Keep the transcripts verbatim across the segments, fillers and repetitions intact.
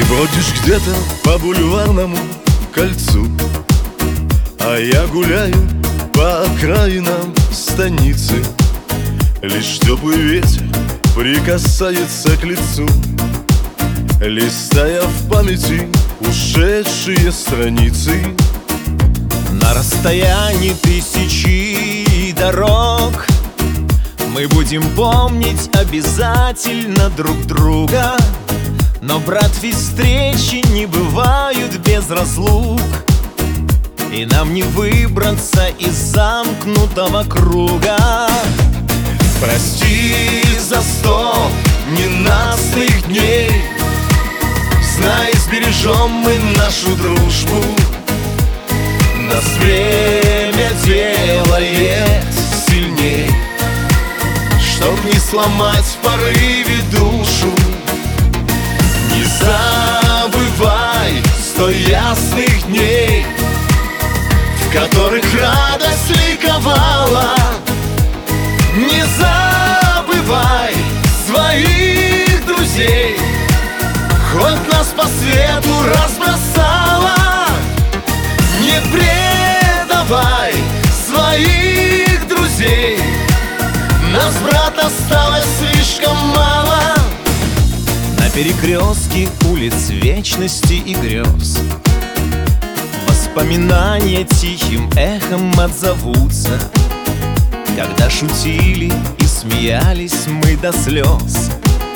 Бродишь где-то по бульварному кольцу, а я гуляю по окраинам станицы. Лишь теплый ветер прикасается к лицу, листая в памяти ушедшие страницы. На расстоянии тысячи дорог мы будем помнить обязательно друг друга. Но, брат, ведь встречи не бывают без разлук, и нам не выбраться из замкнутого круга. Прости за сто ненастных дней, знай, сбережем мы нашу дружбу. Нас время делает сильней, чтоб не сломать в порыве душу. Не забывай сто ясных дней, в которых радость ликовала. Не забывай своих друзей, хоть нас по свету разбросала. Не предавай своих друзей, нас, брат, осталось слишком мало. На перекрестке улиц вечности и грез воспоминания тихим эхом отзовутся, когда шутили и смеялись мы до слез,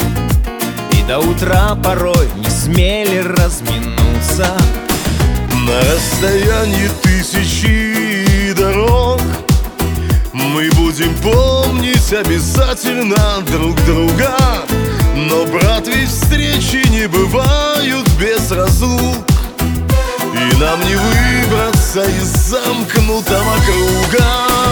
и до утра порой не смели разминуться. На расстоянии тысячи дорог мы будем помнить обязательно друг друга. Но, брат, ведь встречи не бывают без разлук, и нам не выбраться из замкнутого круга.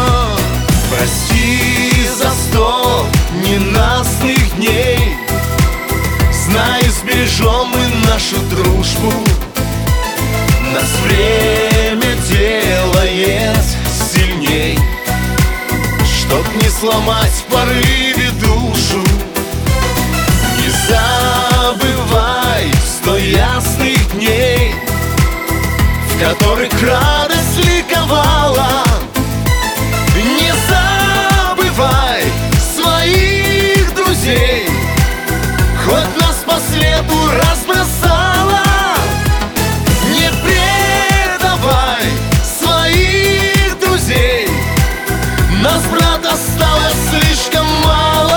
Прости за сто ненастных дней, знай, сбережем мы нашу дружбу. Нас время делает сильней, чтоб не сломать в порыве душу. Не забывай сто ясных дней, в которых радость ликовала. Не забывай своих друзей, хоть нас по свету разбросала. Не предавай своих друзей, нас, брат, осталось слишком мало.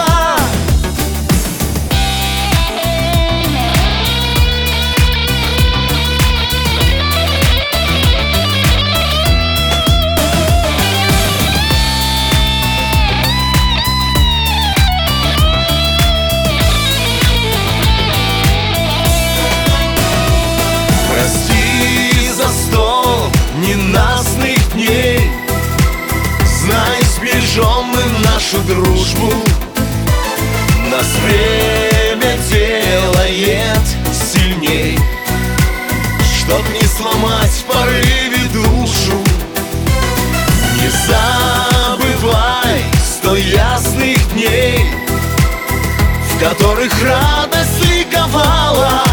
Прости за сто ненастных дней, знай, сбережем мы нашу дружбу. Нас время делает сильней, чтоб не сломать в порыве душу. Не забывай сто ясных дней, в которых радость ликовала.